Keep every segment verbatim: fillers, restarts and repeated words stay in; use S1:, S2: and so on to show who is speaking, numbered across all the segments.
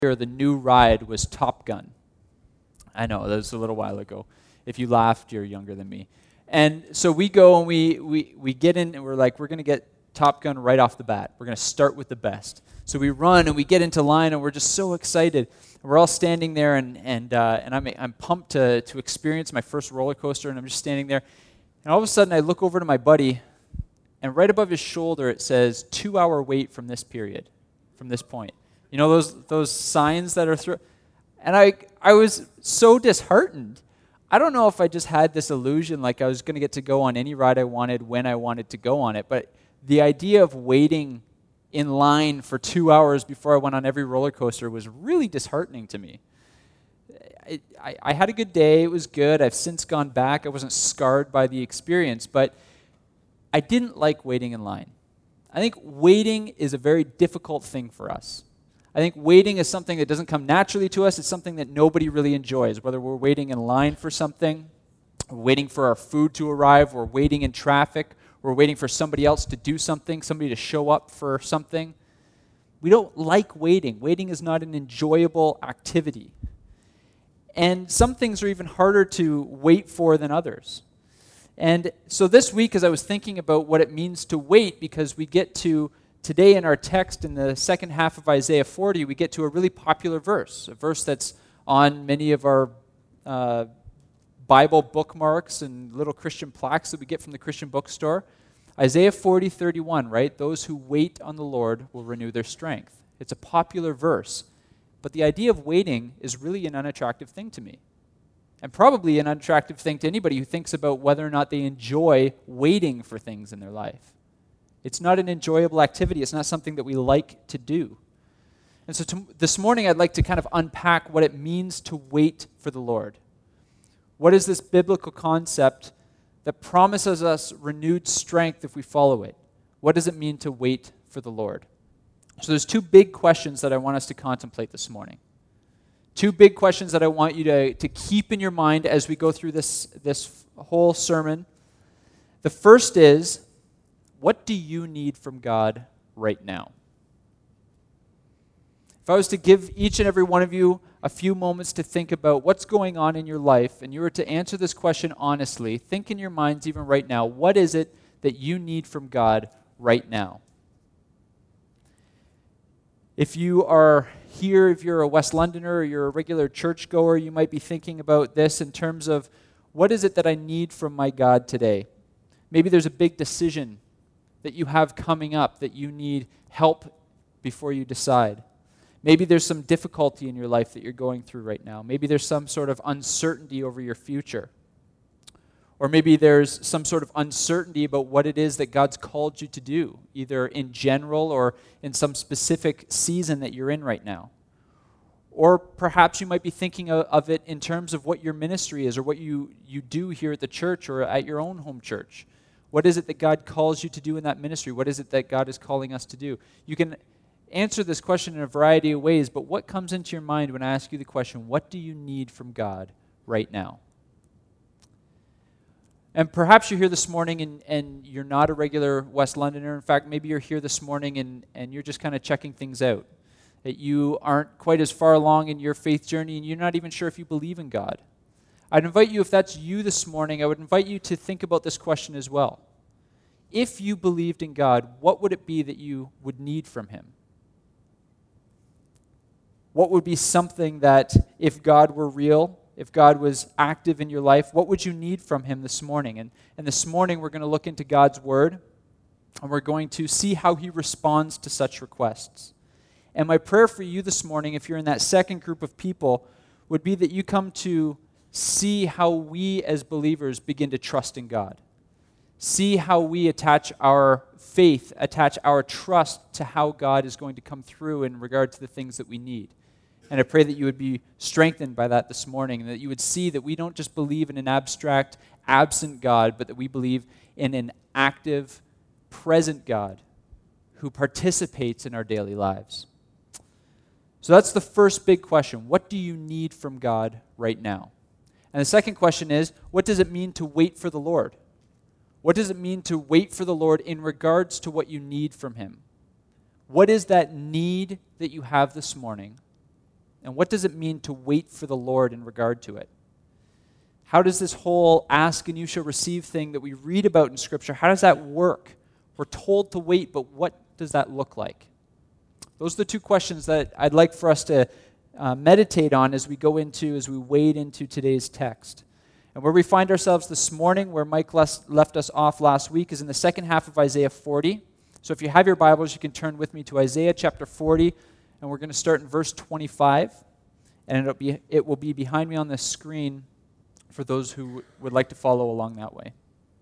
S1: year, the new ride was Top Gun. I know, that was a little while ago. If you laughed, you're younger than me. And so we go and we we we get in and we're like, we're going to get Top Gun right off the bat. We're going to start with the best. So we run and we get into line and we're just so excited. We're all standing there and and uh, and I'm I'm pumped to to experience my first roller coaster, and I'm just standing there. And all of a sudden I look over to my buddy, and right above his shoulder it says two hour wait from this period, from this point. You know those those signs that are through, and I I was so disheartened. I don't know if I just had this illusion like I was going to get to go on any ride I wanted when I wanted to go on it, but the idea of waiting in line for two hours before I went on every roller coaster was really disheartening to me. I, I, I had a good day. It was good. I've since gone back. I wasn't scarred by the experience, but I didn't like waiting in line. I think waiting is a very difficult thing for us. I think waiting is something that doesn't come naturally to us. It's something that nobody really enjoys, whether we're waiting in line for something, we're waiting for our food to arrive, we're waiting in traffic, we're waiting for somebody else to do something, somebody to show up for something. We don't like waiting. Waiting is not an enjoyable activity. And some things are even harder to wait for than others. And so this week, as I was thinking about what it means to wait, because we get to today in our text, in the second half of Isaiah forty, we get to a really popular verse, a verse that's on many of our uh, Bible bookmarks and little Christian plaques that we get from the Christian bookstore. Isaiah forty thirty-one, right? Those who wait on the Lord will renew their strength. It's a popular verse, but the idea of waiting is really an unattractive thing to me, and probably an unattractive thing to anybody who thinks about whether or not they enjoy waiting for things in their life. It's not an enjoyable activity. It's not something that we like to do. And so to, this morning, I'd like to kind of unpack what it means to wait for the Lord. What is this biblical concept that promises us renewed strength if we follow it? What does it mean to wait for the Lord? So there's two big questions that I want us to contemplate this morning. Two big questions that I want you to, to keep in your mind as we go through this, this whole sermon. The first is, what do you need from God right now? If I was to give each and every one of you a few moments to think about what's going on in your life, and you were to answer this question honestly, think in your minds even right now, what is it that you need from God right now? If you are here, if you're a West Londoner or you're a regular churchgoer, you might be thinking about this in terms of, what is it that I need from my God today? Maybe there's a big decision that you have coming up that you need help before you decide. Maybe there's some difficulty in your life that you're going through right now. Maybe there's some sort of uncertainty over your future. Or maybe there's some sort of uncertainty about what it is that God's called you to do, either in general or in some specific season that you're in right now. Or perhaps you might be thinking of it in terms of what your ministry is or what you, you do here at the church or at your own home church. What is it that God calls you to do in that ministry? What is it that God is calling us to do? You can answer this question in a variety of ways, but what comes into your mind when I ask you the question, what do you need from God right now? And perhaps you're here this morning and, and you're not a regular West Londoner. In fact, maybe you're here this morning and, and you're just kind of checking things out. That you aren't quite as far along in your faith journey and you're not even sure if you believe in God. I'd invite you, if that's you this morning, I would invite you to think about this question as well. If you believed in God, what would it be that you would need from Him? What would be something that, if God were real, if God was active in your life, what would you need from Him this morning? And, and this morning we're going to look into God's Word, and we're going to see how He responds to such requests. And my prayer for you this morning, if you're in that second group of people, would be that you come to see how we as believers begin to trust in God. See how we attach our faith, attach our trust to how God is going to come through in regard to the things that we need. And I pray that you would be strengthened by that this morning, and that you would see that we don't just believe in an abstract, absent God, but that we believe in an active, present God who participates in our daily lives. So that's the first big question. What do you need from God right now? And the second question is, what does it mean to wait for the Lord? What does it mean to wait for the Lord in regards to what you need from Him? What is that need that you have this morning? And what does it mean to wait for the Lord in regard to it? How does this whole ask and you shall receive thing that we read about in Scripture, how does that work? We're told to wait, but what does that look like? Those are the two questions that I'd like for us to uh, meditate on as we go into, as we wade into today's text. And where we find ourselves this morning, where Mike les- left us off last week, is in the second half of Isaiah forty. So if you have your Bibles, you can turn with me to Isaiah chapter forty, and we're going to start in verse twenty-five. And it'll be, it will be behind me on the screen for those who would like to follow along that way.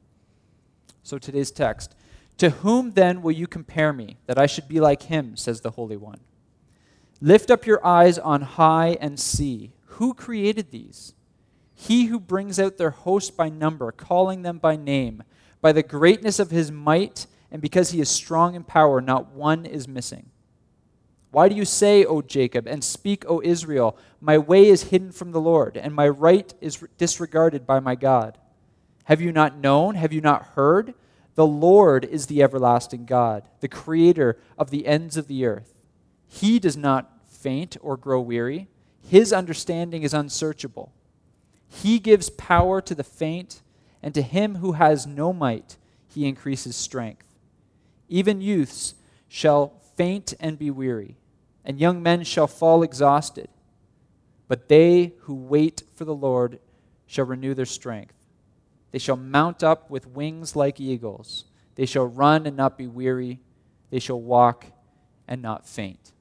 S1: So today's text. To whom then will you compare me, that I should be like him, says the Holy One? Lift up your eyes on high and see. Who created these? He who brings out their host by number, calling them by name, by the greatness of his might, and because he is strong in power, not one is missing. Why do you say, O Jacob, and speak, O Israel, my way is hidden from the Lord, and my right is disregarded by my God? Have you not known? Have you not heard? The Lord is the everlasting God, the creator of the ends of the earth. He does not faint or grow weary. His understanding is unsearchable. He gives power to the faint, and to him who has no might, he increases strength. Even youths shall faint and be weary, and young men shall fall exhausted. But they who wait for the Lord shall renew their strength. They shall mount up with wings like eagles. They shall run and not be weary. They shall walk and not faint.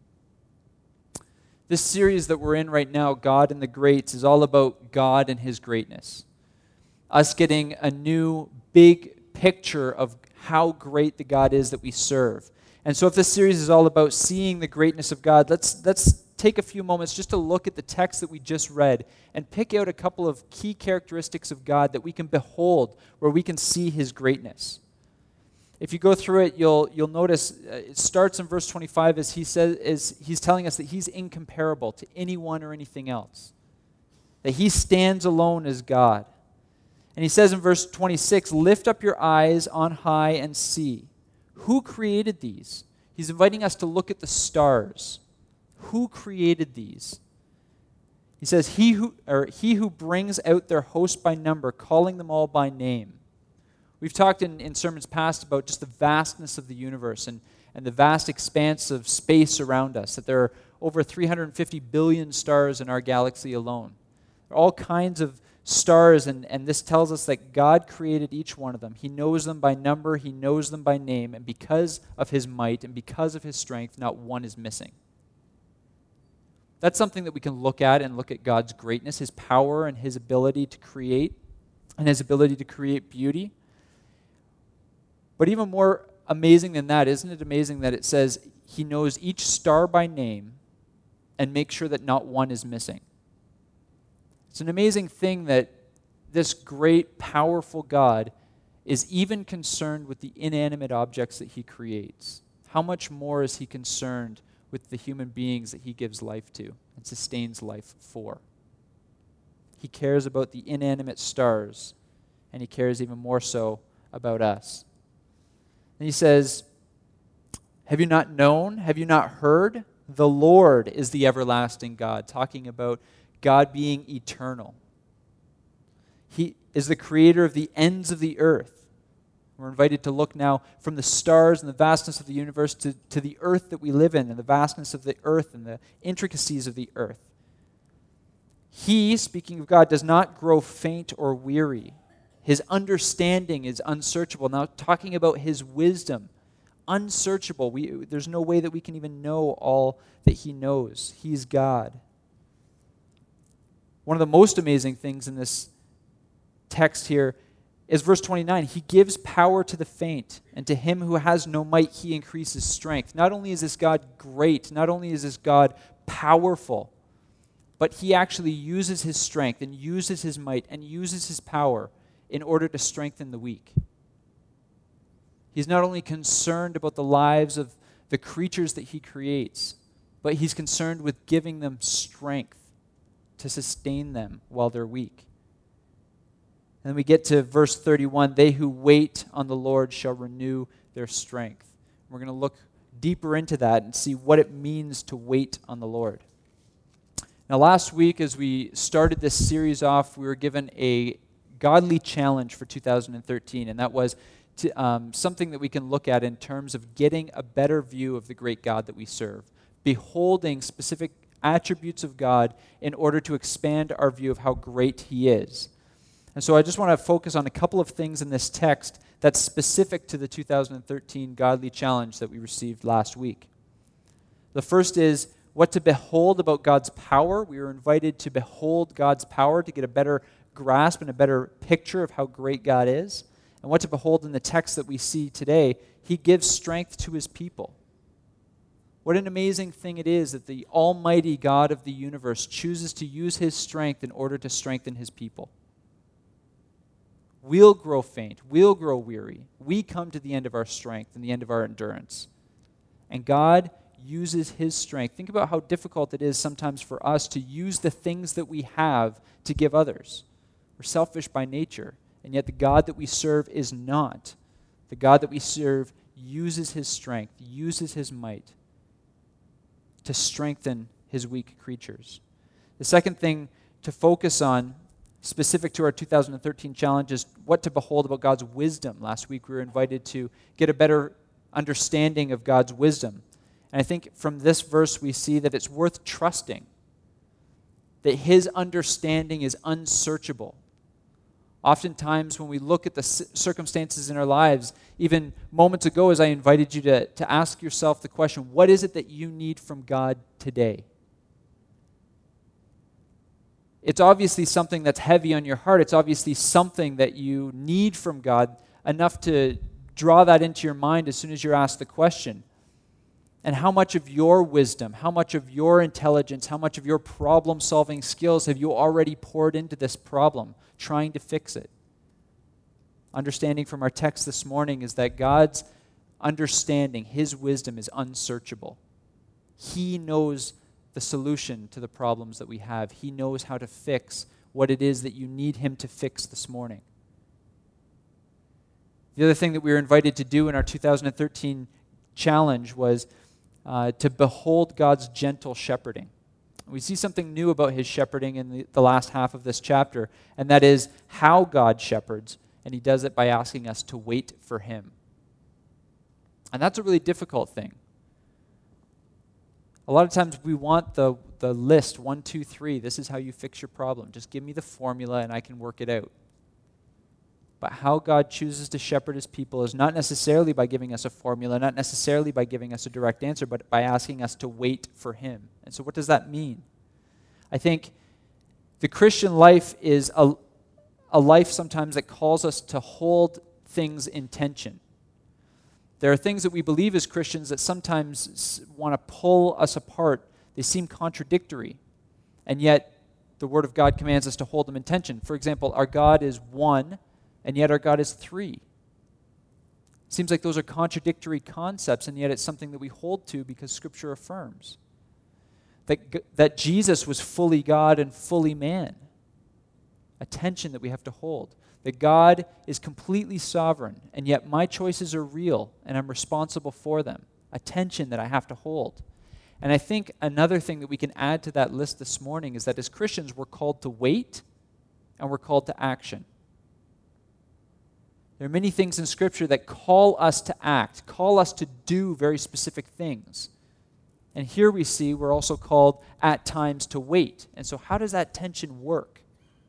S1: This series that we're in right now, God and the Greats, is all about God and his greatness. Us getting a new big picture of how great the God is that we serve. And so if this series is all about seeing the greatness of God, let's let's take a few moments just to look at the text that we just read and pick out a couple of key characteristics of God that we can behold, where we can see his greatness. If you go through it, you'll you'll notice uh, it starts in verse twenty-five as he says is he's telling us that he's incomparable to anyone or anything else. That he stands alone as God. And he says in verse twenty-six, lift up your eyes on high and see. Who created these? He's inviting us to look at the stars. Who created these? He says, he who, or he who brings out their host by number, calling them all by name. We've talked in, in sermons past about just the vastness of the universe and, and the vast expanse of space around us, that there are over three hundred fifty billion stars in our galaxy alone. There are all kinds of stars, and, and this tells us that God created each one of them. He knows them by number, he knows them by name, and because of his might and because of his strength, not one is missing. That's something that we can look at and look at God's greatness, his power and his ability to create, and his ability to create beauty. But even more amazing than that, isn't it amazing that it says he knows each star by name and makes sure that not one is missing? It's an amazing thing that this great, powerful God is even concerned with the inanimate objects that he creates. How much more is he concerned with the human beings that he gives life to and sustains life for? He cares about the inanimate stars, and he cares even more so about us. And he says, have you not known? Have you not heard? The Lord is the everlasting God, talking about God being eternal. He is the creator of the ends of the earth. We're invited to look now from the stars and the vastness of the universe to, to the earth that we live in and the vastness of the earth and the intricacies of the earth. He, speaking of God, does not grow faint or weary. His understanding is unsearchable. Now, talking about his wisdom, unsearchable. We, there's no way that we can even know all that he knows. He's God. One of the most amazing things in this text here is verse twenty-nine. He gives power to the faint, and to him who has no might, he increases strength. Not only is this God great, not only is this God powerful, but he actually uses his strength and uses his might and uses his power in order to strengthen the weak. He's not only concerned about the lives of the creatures that he creates, but he's concerned with giving them strength to sustain them while they're weak. And then we get to verse thirty-one, they who wait on the Lord shall renew their strength. We're going to look deeper into that and see what it means to wait on the Lord. Now, last week, as we started this series off, we were given a godly challenge for two thousand thirteen, and that was to, um, something that we can look at in terms of getting a better view of the great God that we serve, beholding specific attributes of God in order to expand our view of how great He is. And so I just want to focus on a couple of things in this text that's specific to the two thousand thirteen godly challenge that we received last week. The first is what to behold about God's power. We were invited to behold God's power to get a better grasp and a better picture of how great God is. And what to behold in the text that we see today, He gives strength to His people. What an amazing thing it is that the almighty God of the universe chooses to use His strength in order to strengthen His people. We'll grow faint. We'll grow weary. We come to the end of our strength and the end of our endurance. And God uses His strength. Think about how difficult it is sometimes for us to use the things that we have to give others. We're selfish by nature, and yet the God that we serve is not. The God that we serve uses His strength, uses His might to strengthen His weak creatures. The second thing to focus on, specific to our two thousand thirteen challenge, is what to behold about God's wisdom. Last week we were invited to get a better understanding of God's wisdom. And I think from this verse we see that it's worth trusting, that His understanding is unsearchable. Oftentimes when we look at the circumstances in our lives, even moments ago as I invited you to, to ask yourself the question, what is it that you need from God today? It's obviously something that's heavy on your heart. It's obviously something that you need from God, enough to draw that into your mind as soon as you're asked the question. And how much of your wisdom, how much of your intelligence, how much of your problem-solving skills have you already poured into this problem, trying to fix it? Understanding from our text this morning is that God's understanding, His wisdom is unsearchable. He knows the solution to the problems that we have. He knows how to fix what it is that you need Him to fix this morning. The other thing that we were invited to do in our two thousand thirteen challenge was uh, to behold God's gentle shepherding. We see something new about His shepherding in the, the last half of this chapter, and that is how God shepherds, and He does it by asking us to wait for Him. And that's a really difficult thing. A lot of times we want the, the list, one, two, three, this is how you fix your problem. Just give me the formula and I can work it out. But how God chooses to shepherd His people is not necessarily by giving us a formula, not necessarily by giving us a direct answer, but by asking us to wait for Him. And so what does that mean? I think the Christian life is a, a life sometimes that calls us to hold things in tension. There are things that we believe as Christians that sometimes want to pull us apart. They seem contradictory, and yet the Word of God commands us to hold them in tension. For example, our God is one, and yet our God is three. It seems like those are contradictory concepts, and yet it's something that we hold to because Scripture affirms. That, that Jesus was fully God and fully man. A tension that we have to hold. That God is completely sovereign, and yet my choices are real, and I'm responsible for them. A tension that I have to hold. And I think another thing that we can add to that list this morning is that as Christians, we're called to wait, and we're called to action. There are many things in Scripture that call us to act, call us to do very specific things. And here we see we're also called at times to wait. And so how does that tension work?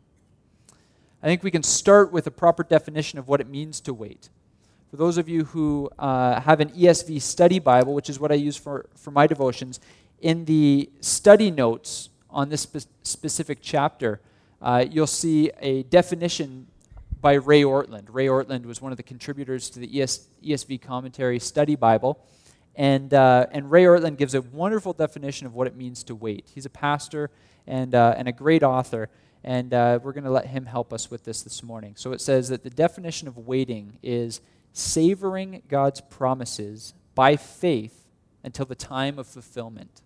S1: I think we can start with a proper definition of what it means to wait. For those of you who uh, have an E S V study Bible, which is what I use for, for my devotions, in the study notes on this spe- specific chapter, uh, you'll see a definition by Ray Ortland. Ray Ortland was one of the contributors to the E S, E S V Commentary Study Bible. And, uh, and Ray Ortland gives a wonderful definition of what it means to wait. He's a pastor and, uh, and a great author, and uh, we're going to let him help us with this this morning. So it says that the definition of waiting is savoring God's promises by faith until the time of fulfillment.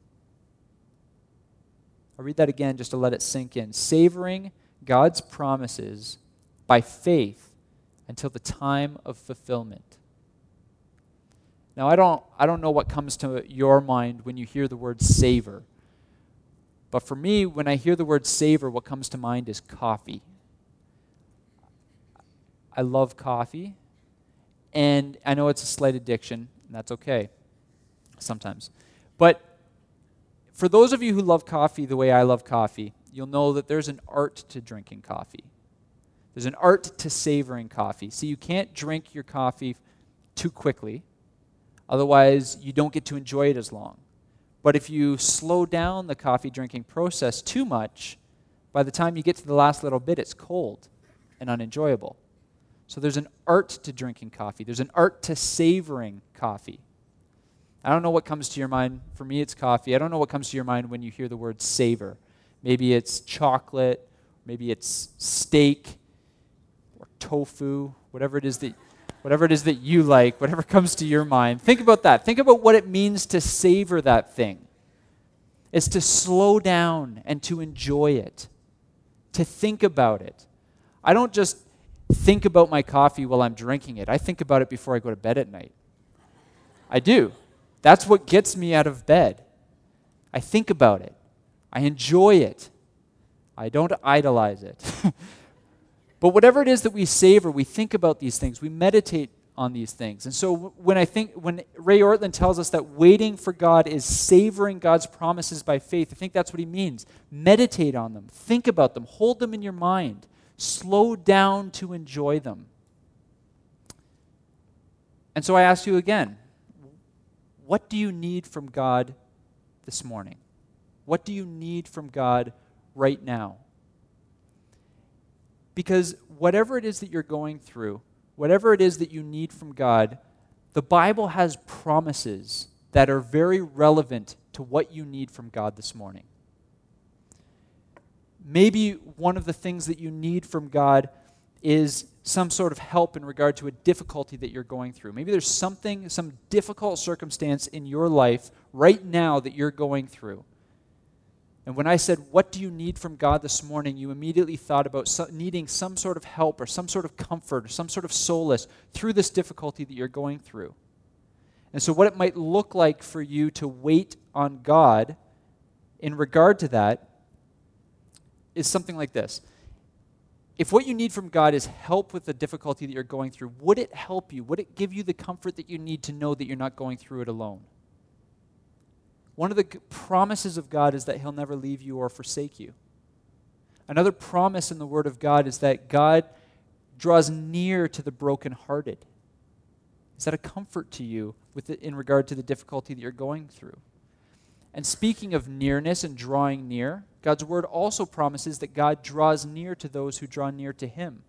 S1: I'll read that again just to let it sink in. Savoring God's promises by faith until the time of fulfillment. Now, I don't, I don't know what comes to your mind when you hear the word savor, But for me, when I hear the word savor, what comes to mind is coffee. I love coffee, and I know it's a slight addiction, and that's okay sometimes. But for those of you who love coffee the way I love coffee, you'll know that there's an art to drinking coffee. There's an art to savoring coffee. See, you can't drink your coffee too quickly, otherwise you don't get to enjoy it as long. But if you slow down the coffee drinking process too much, by the time you get to the last little bit, it's cold and unenjoyable. So there's an art to drinking coffee. There's an art to savoring coffee. I don't know what comes to your mind. For me, it's coffee. I don't know what comes to your mind when you hear the word savor. Maybe it's chocolate, maybe it's steak or tofu, whatever it is that whatever it is that you like, whatever comes to your mind. Think about that. Think about what it means to savor that thing. It's to slow down and to enjoy it, to think about it. I don't just think about my coffee while I'm drinking it. I think about it before I go to bed at night. I do. That's what gets me out of bed. I think about it. I enjoy it. I don't idolize it. But whatever it is that we savor, we think about these things. We meditate on these things. And so when I think, when Ray Ortlund tells us that waiting for God is savoring God's promises by faith, I think that's what he means. Meditate on them. Think about them. Hold them in your mind. Slow down to enjoy them. And so I ask you again, what do you need from God this morning? What do you need from God right now? Because whatever it is that you're going through, whatever it is that you need from God, the Bible has promises that are very relevant to what you need from God this morning. Maybe one of the things that you need from God is some sort of help in regard to a difficulty that you're going through. Maybe there's something, some difficult circumstance in your life right now that you're going through. And when I said, what do you need from God this morning, you immediately thought about so, needing some sort of help or some sort of comfort or some sort of solace through this difficulty that you're going through. And so what it might look like for you to wait on God in regard to that is something like this. If what you need from God is help with the difficulty that you're going through, would it help you? Would it give you the comfort that you need to know that you're not going through it alone? One of the promises of God is that he'll never leave you or forsake you. Another promise in the Word of God is that God draws near to the brokenhearted. Is that a comfort to you with the, in regard to the difficulty that you're going through? And speaking of nearness and drawing near, God's Word also promises that God draws near to those who draw near to him.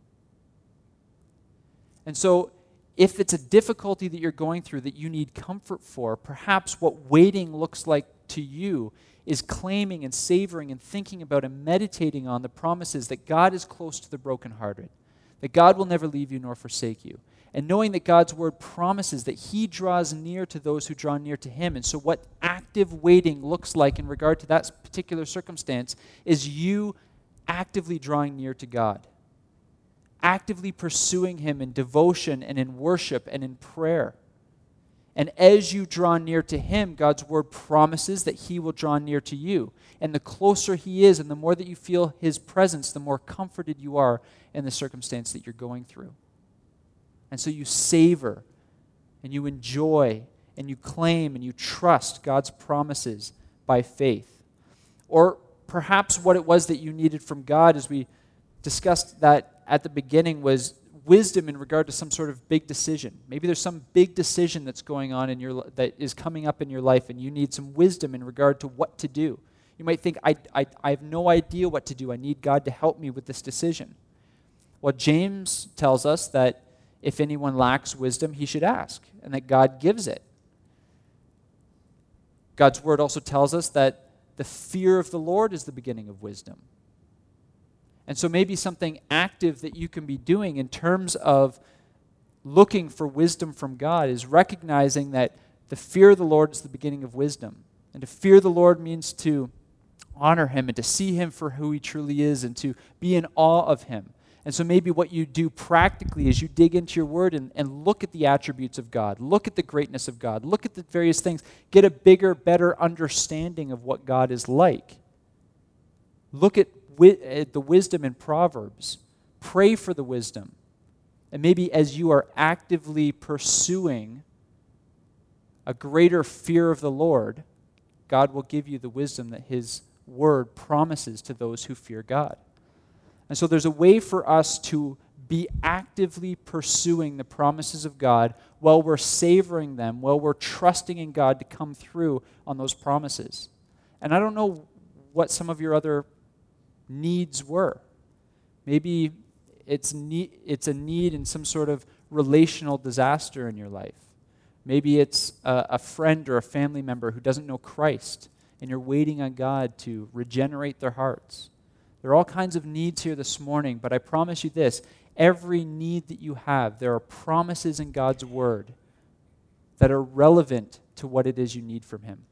S1: And so, if it's a difficulty that you're going through that you need comfort for, perhaps what waiting looks like to you is claiming and savoring and thinking about and meditating on the promises that God is close to the brokenhearted, that God will never leave you nor forsake you, and knowing that God's Word promises that he draws near to those who draw near to him. And so what active waiting looks like in regard to that particular circumstance is you actively drawing near to God, actively pursuing him in devotion and in worship and in prayer. And as you draw near to him, God's Word promises that he will draw near to you. And the closer he is and the more that you feel his presence, the more comforted you are in the circumstance that you're going through. And so you savor and you enjoy and you claim and you trust God's promises by faith. Or perhaps what it was that you needed from God, as we discussed that at the beginning, was wisdom in regard to some sort of big decision. Maybe there's some big decision that's going on in your that is coming up in your life, and you need some wisdom in regard to what to do. You might think, I, I, I have no idea what to do. I need God to help me with this decision. Well, James tells us that if anyone lacks wisdom, he should ask, and that God gives it. God's Word also tells us that the fear of the Lord is the beginning of wisdom. And so maybe something active that you can be doing in terms of looking for wisdom from God is recognizing that the fear of the Lord is the beginning of wisdom. And to fear the Lord means to honor him and to see him for who he truly is and to be in awe of him. And so maybe what you do practically is you dig into your Word and, and look at the attributes of God, look at the greatness of God, look at the various things, get a bigger, better understanding of what God is like. Look at, wi- at the wisdom in Proverbs. Pray for the wisdom. And maybe as you are actively pursuing a greater fear of the Lord, God will give you the wisdom that his word promises to those who fear God. And so there's a way for us to be actively pursuing the promises of God while we're savoring them, while we're trusting in God to come through on those promises. And I don't know what some of your other needs were. Maybe it's ne- it's a need in some sort of relational disaster in your life. Maybe it's a, a friend or a family member who doesn't know Christ, and you're waiting on God to regenerate their hearts. There are all kinds of needs here this morning, but I promise you this, every need that you have, there are promises in God's word that are relevant to what it is you need from him.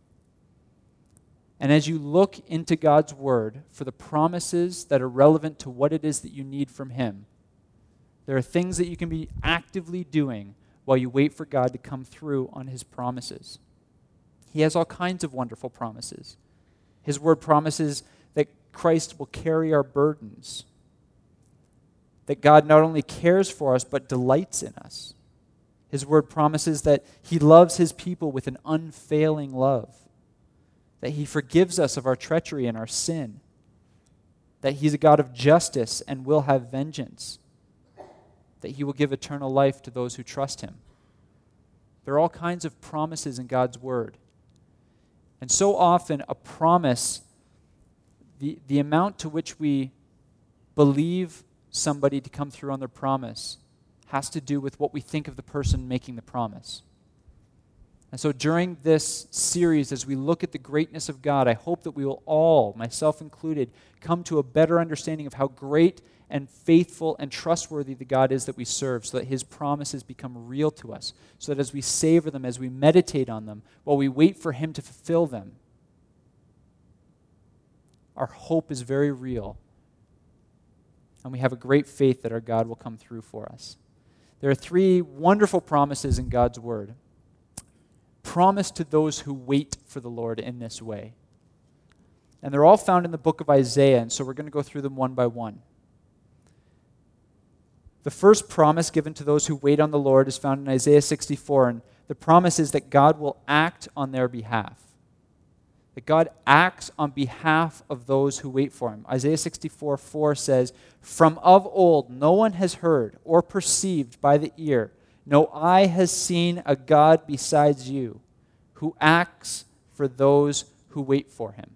S1: And as you look into God's word for the promises that are relevant to what it is that you need from him, there are things that you can be actively doing while you wait for God to come through on his promises. He has all kinds of wonderful promises. His word promises that Christ will carry our burdens, that God not only cares for us, but delights in us. His word promises that he loves his people with an unfailing love, that he forgives us of our treachery and our sin, that he's a God of justice and will have vengeance, that he will give eternal life to those who trust him. There are all kinds of promises in God's word. And so often a promise, the, the amount to which we believe somebody to come through on their promise has to do with what we think of the person making the promise. And so during this series, as we look at the greatness of God, I hope that we will all, myself included, come to a better understanding of how great and faithful and trustworthy the God is that we serve, so that his promises become real to us, so that as we savor them, as we meditate on them, while we wait for him to fulfill them, our hope is very real. And we have a great faith that our God will come through for us. There are three wonderful promises in God's word. Promise to those who wait for the Lord in this way. And they're all found in the book of Isaiah, and so we're going to go through them one by one. The first promise given to those who wait on the Lord is found in Isaiah sixty-four, and the promise is that God will act on their behalf. That God acts on behalf of those who wait for him. Isaiah sixty-four four says, "From of old no one has heard or perceived by the ear, no eye has seen a God besides you, who acts for those who wait for him."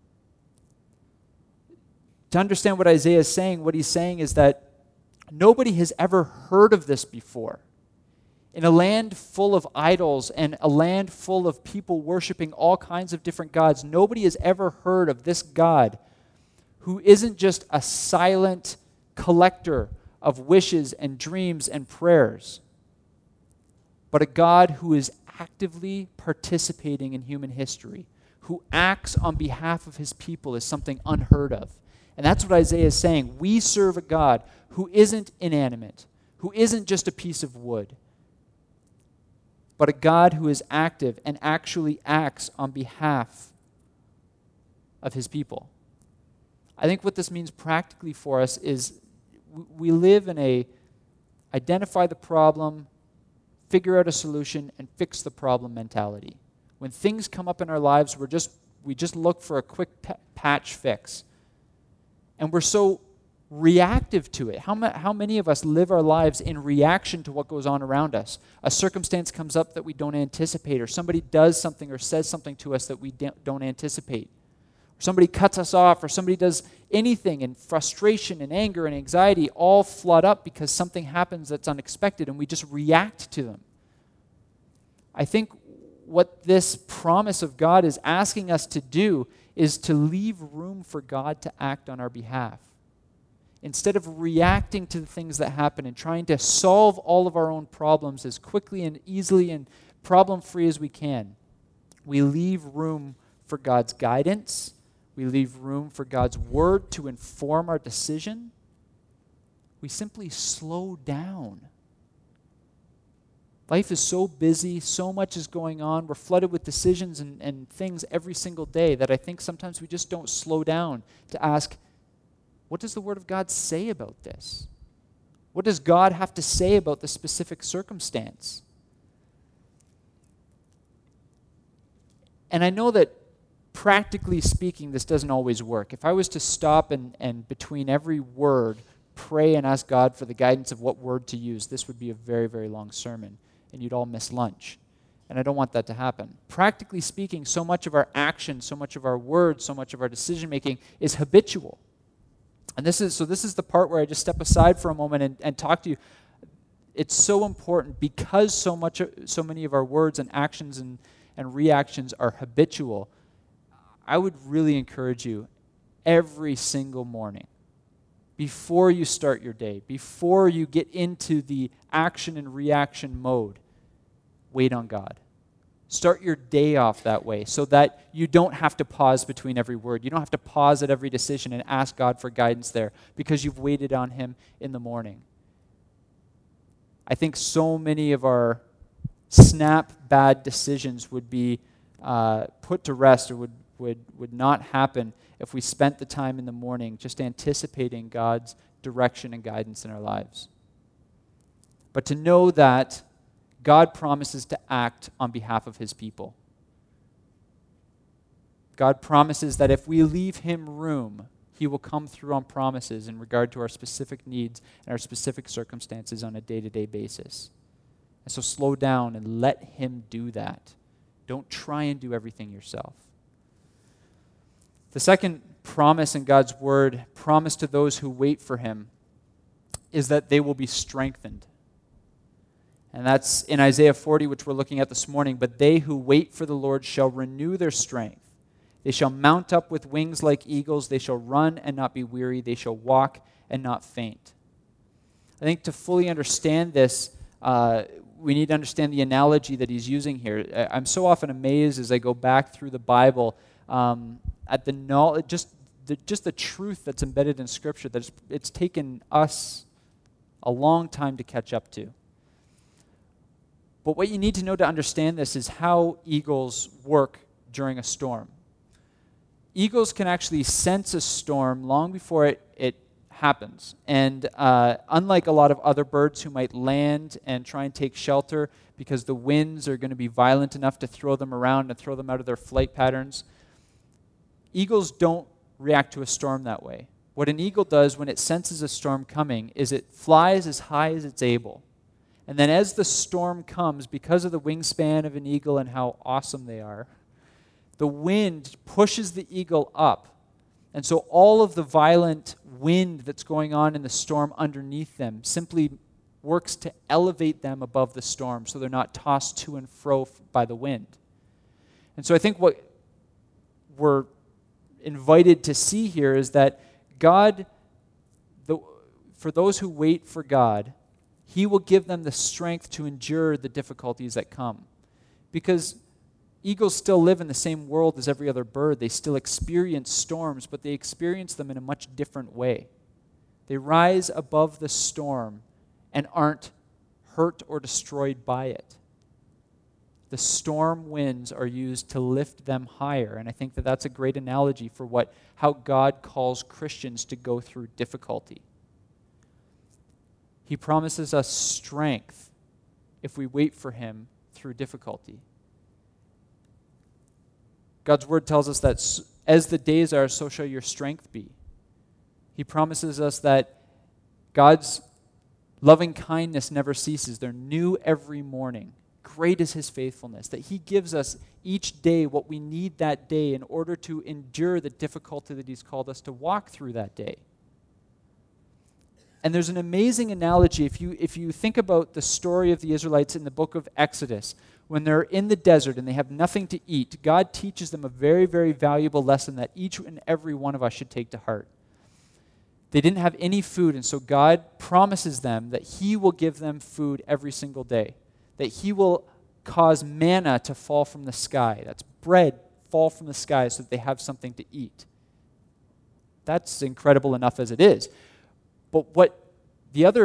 S1: To understand what Isaiah is saying, what he's saying is that nobody has ever heard of this before. In a land full of idols and a land full of people worshiping all kinds of different gods, nobody has ever heard of this God who isn't just a silent collector of wishes and dreams and prayers, but a God who is actively participating in human history, who acts on behalf of his people, is something unheard of. And that's what Isaiah is saying. We serve a God who isn't inanimate, who isn't just a piece of wood, but a God who is active and actually acts on behalf of his people. I think what this means practically for us is we live in a identify the problem, figure out a solution, and fix the problem mentality. When things come up in our lives, we're just we just look for a quick p- patch fix. And we're so reactive to it. How, ma- how many of us live our lives in reaction to what goes on around us? A circumstance comes up that we don't anticipate, or somebody does something or says something to us that we de- don't anticipate. Or somebody cuts us off, or somebody does anything, and frustration and anger and anxiety all flood up because something happens that's unexpected, and we just react to them. I think what this promise of God is asking us to do is to leave room for God to act on our behalf. Instead of reacting to the things that happen and trying to solve all of our own problems as quickly and easily and problem-free as we can, we leave room for God's guidance. We leave room for God's word to inform our decision. We simply slow down. Life is so busy, so much is going on. We're flooded with decisions and, and things every single day that I think sometimes we just don't slow down to ask, what does the Word of God say about this? What does God have to say about the specific circumstance? And I know that practically speaking, this doesn't always work. If I was to stop and, and between every word, pray and ask God for the guidance of what word to use, this would be a very, very long sermon, and you'd all miss lunch. And I don't want that to happen. Practically speaking, so much of our action, so much of our words, so much of our decision-making is habitual. And this is so this is the part where I just step aside for a moment and, and talk to you. It's so important because so much, so many of our words and actions and, and reactions are habitual. I would really encourage you every single morning, before you start your day, before you get into the action and reaction mode, wait on God. Start your day off that way so that you don't have to pause between every word. You don't have to pause at every decision and ask God for guidance there because you've waited on Him in the morning. I think so many of our snap bad decisions would be uh, put to rest or would, would, would not happen if we spent the time in the morning just anticipating God's direction and guidance in our lives. But to know that God promises to act on behalf of His people. God promises that if we leave Him room, He will come through on promises in regard to our specific needs and our specific circumstances on a day-to-day basis. And so slow down and let Him do that. Don't try and do everything yourself. The second promise in God's word, promise to those who wait for Him, is that they will be strengthened. And that's in Isaiah forty, which we're looking at this morning. But they who wait for the Lord shall renew their strength. They shall mount up with wings like eagles. They shall run and not be weary. They shall walk and not faint. I think to fully understand this, uh, we need to understand the analogy that he's using here. I'm so often amazed as I go back through the Bible um, at the knowledge, just the, just the truth that's embedded in Scripture that it's, it's taken us a long time to catch up to. But what you need to know to understand this is how eagles work during a storm. Eagles can actually sense a storm long before it, it happens. And uh, unlike a lot of other birds who might land and try and take shelter because the winds are going to be violent enough to throw them around and throw them out of their flight patterns, eagles don't react to a storm that way. What an eagle does when it senses a storm coming is it flies as high as it's able. And then as the storm comes, because of the wingspan of an eagle and how awesome they are, the wind pushes the eagle up. And so all of the violent wind that's going on in the storm underneath them simply works to elevate them above the storm so they're not tossed to and fro by the wind. And so I think what we're invited to see here is that God, the, for those who wait for God, He will give them the strength to endure the difficulties that come. Because eagles still live in the same world as every other bird. They still experience storms, but they experience them in a much different way. They rise above the storm and aren't hurt or destroyed by it. The storm winds are used to lift them higher, and I think that that's a great analogy for what how God calls Christians to go through difficulty. He promises us strength if we wait for Him through difficulty. God's word tells us that as the days are, so shall your strength be. He promises us that God's loving kindness never ceases. They're new every morning. Great is His faithfulness, that He gives us each day what we need that day in order to endure the difficulty that He's called us to walk through that day. And there's an amazing analogy if you if you think about the story of the Israelites in the book of Exodus. When they're in the desert and they have nothing to eat, God teaches them a very, very valuable lesson that each and every one of us should take to heart. They didn't have any food, and so God promises them that He will give them food every single day, that He will cause manna to fall from the sky. That's bread fall from the sky so that they have something to eat. That's incredible enough as it is. But what the other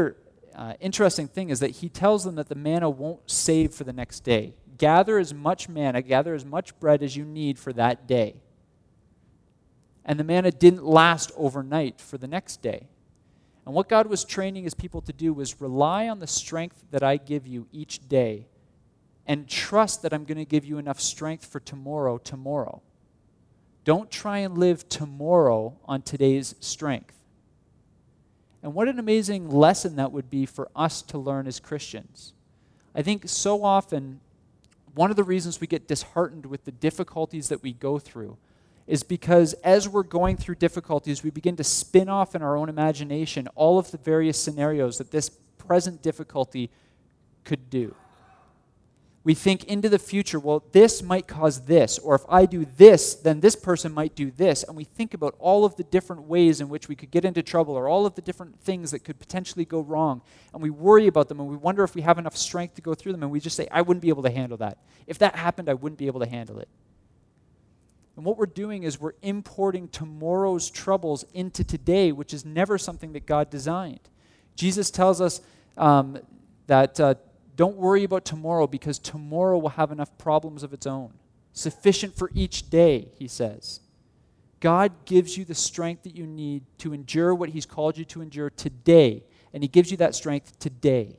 S1: uh, interesting thing is that he tells them that the manna won't save for the next day. Gather as much manna, gather as much bread as you need for that day. And the manna didn't last overnight for the next day. And what God was training his people to do was rely on the strength that I give you each day and trust that I'm going to give you enough strength for tomorrow, tomorrow. Don't try and live tomorrow on today's strength. And what an amazing lesson that would be for us to learn as Christians. I think so often, one of the reasons we get disheartened with the difficulties that we go through is because as we're going through difficulties, we begin to spin off in our own imagination all of the various scenarios that this present difficulty could do. We think into the future, well, this might cause this, or if I do this, then this person might do this, and we think about all of the different ways in which we could get into trouble, or all of the different things that could potentially go wrong, and we worry about them, and we wonder if we have enough strength to go through them, and we just say, I wouldn't be able to handle that. If that happened, I wouldn't be able to handle it. And what we're doing is we're importing tomorrow's troubles into today, which is never something that God designed. Jesus tells us um, that uh, don't worry about tomorrow because tomorrow will have enough problems of its own. Sufficient for each day, he says. God gives you the strength that you need to endure what he's called you to endure today, and he gives you that strength today.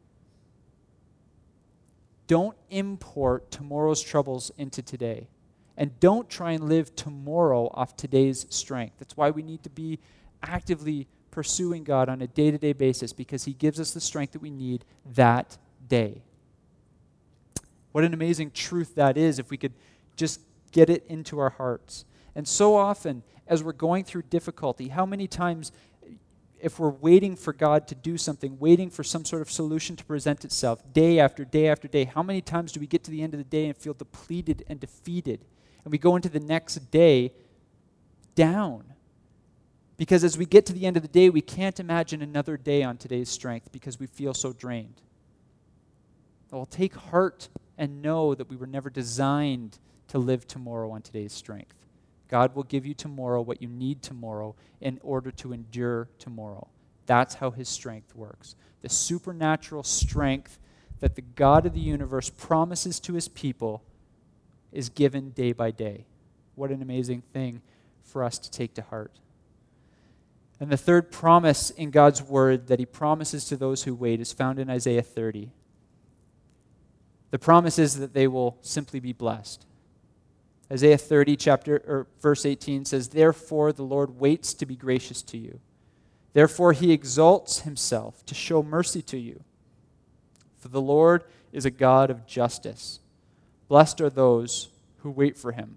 S1: Don't import tomorrow's troubles into today. And don't try and live tomorrow off today's strength. That's why we need to be actively pursuing God on a day-to-day basis, because he gives us the strength that we need that day. What an amazing truth that is if we could just get it into our hearts. And so often, as we're going through difficulty, how many times, if we're waiting for God to do something, waiting for some sort of solution to present itself, day after day after day, how many times do we get to the end of the day and feel depleted and defeated? And we go into the next day down. Because as we get to the end of the day, we can't imagine another day on today's strength because we feel so drained. Well, take heart and know that we were never designed to live tomorrow on today's strength. God will give you tomorrow what you need tomorrow in order to endure tomorrow. That's how his strength works. The supernatural strength that the God of the universe promises to his people is given day by day. What an amazing thing for us to take to heart. And the third promise in God's word that he promises to those who wait is found in Isaiah thirty. The promise is that they will simply be blessed. Isaiah thirty, chapter or verse eighteen says, "Therefore the Lord waits to be gracious to you. Therefore he exalts himself to show mercy to you. For the Lord is a God of justice. Blessed are those who wait for him."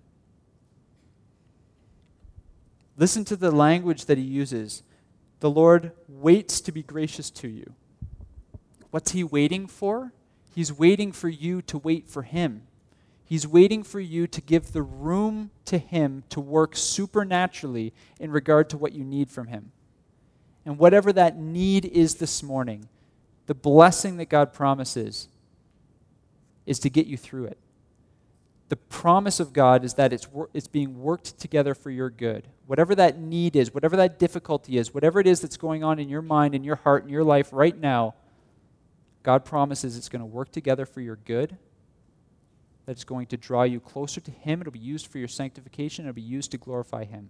S1: Listen to the language that he uses. The Lord waits to be gracious to you. What's he waiting for? He's waiting for you to wait for him. He's waiting for you to give the room to him to work supernaturally in regard to what you need from him. And whatever that need is this morning, the blessing that God promises is to get you through it. The promise of God is that it's, wor- it's being worked together for your good. Whatever that need is, whatever that difficulty is, whatever it is that's going on in your mind, in your heart, in your life right now, God promises it's going to work together for your good, that it's going to draw you closer to him. It'll be used for your sanctification. It'll be used to glorify him.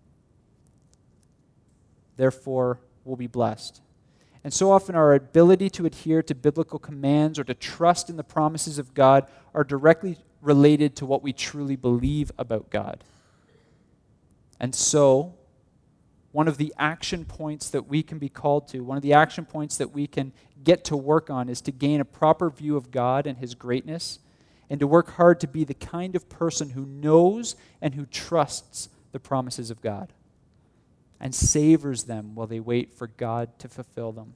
S1: Therefore, we'll be blessed. And so often our ability to adhere to biblical commands or to trust in the promises of God are directly related to what we truly believe about God. And so, one of the action points that we can be called to, one of the action points that we can get to work on is to gain a proper view of God and his greatness, and to work hard to be the kind of person who knows and who trusts the promises of God and savors them while they wait for God to fulfill them.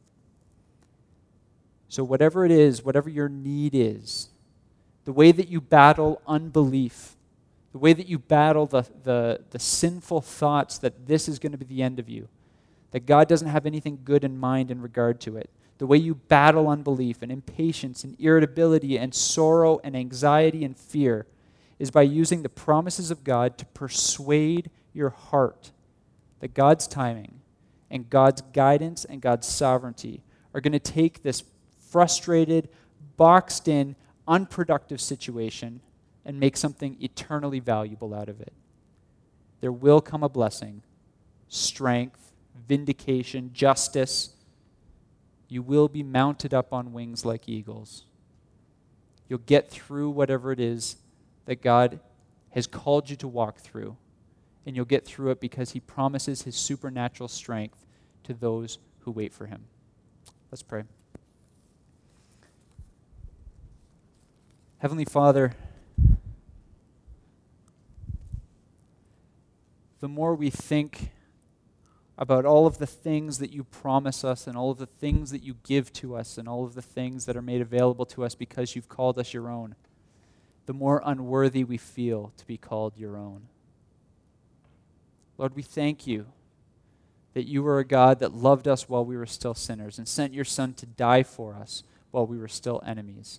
S1: So whatever it is, whatever your need is, the way that you battle unbelief, the way that you battle the, the, the sinful thoughts that this is going to be the end of you, that God doesn't have anything good in mind in regard to it, the way you battle unbelief and impatience and irritability and sorrow and anxiety and fear is by using the promises of God to persuade your heart that God's timing and God's guidance and God's sovereignty are going to take this frustrated, boxed in, unproductive situation and make something eternally valuable out of it. There will come a blessing, strength, vindication, justice. You will be mounted up on wings like eagles. You'll get through whatever it is that God has called you to walk through. And you'll get through it because he promises his supernatural strength to those who wait for him. Let's pray. Heavenly Father, the more we think about all of the things that you promise us and all of the things that you give to us and all of the things that are made available to us because you've called us your own, the more unworthy we feel to be called your own. Lord, we thank you that you were a God that loved us while we were still sinners and sent your Son to die for us while we were still enemies.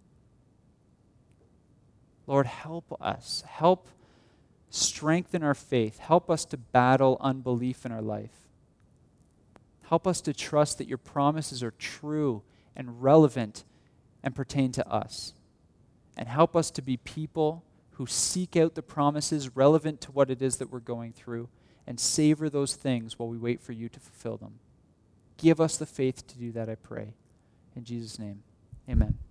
S1: Lord, help us. Help strengthen our faith. Help us to battle unbelief in our life. Help us to trust that your promises are true and relevant and pertain to us. And help us to be people who seek out the promises relevant to what it is that we're going through and savor those things while we wait for you to fulfill them. Give us the faith to do that, I pray. In Jesus' name, amen.